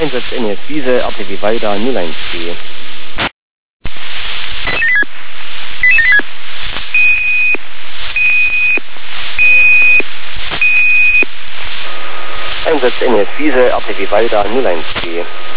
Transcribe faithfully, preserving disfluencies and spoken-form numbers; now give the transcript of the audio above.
Einsatz N S Wiese, R T W Walda null eins G. Einsatz N S Wiese, R T W Walda null eins G.